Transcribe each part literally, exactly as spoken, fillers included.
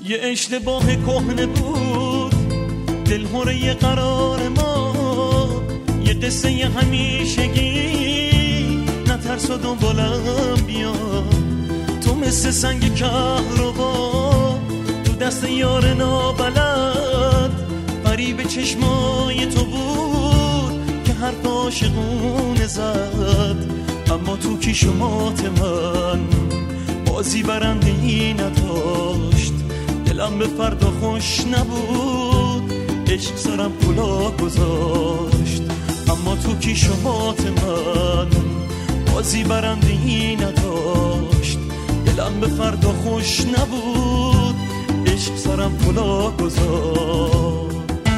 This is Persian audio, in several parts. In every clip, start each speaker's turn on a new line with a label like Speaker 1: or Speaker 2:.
Speaker 1: یه اشتباه کهنه بود دلهوره قرار ما، یه قصه ی همیشگی نترس و دنبالم بیا. تو مثل سنگ کهربا تو دست یار نابلد، غریب چشمای تو بود که حرف عاشقونه زد. اما تو کیشومات من بازی برنده ای نداشت، دلم به فردا خوش نبود، عشق سرم کلا گذاشت. اما تو کیشومات من بازی برنده ای نداشت، دلم به فردا خوش نبود، عشق سرم کلا گذاشت.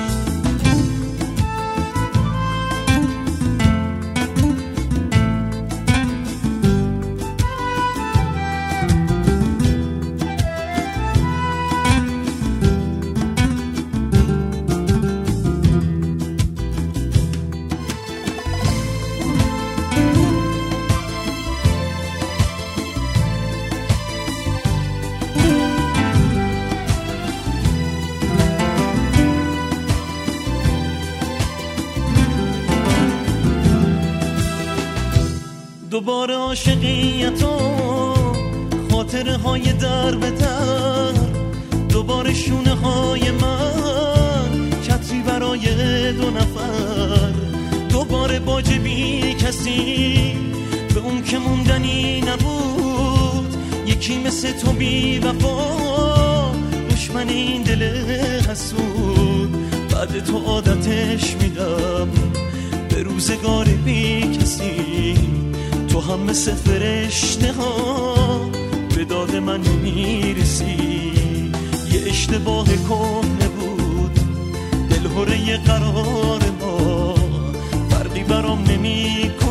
Speaker 1: دوباره عاشقیتو خاطره های در به در، دوباره شونه های من چتری برای دو نفر، دوباره باج بی کسی به اون که موندنی نبود، یکی مثل تو بی وفا دشمن این دل حسود. بعد تو عادتش میدم به روزگار بی کسی، تو هم مثل فرشته ها به داد من نمیرسی. یه اشتباه کهنه بود دلهوره قرار ما، فرقی برام نمی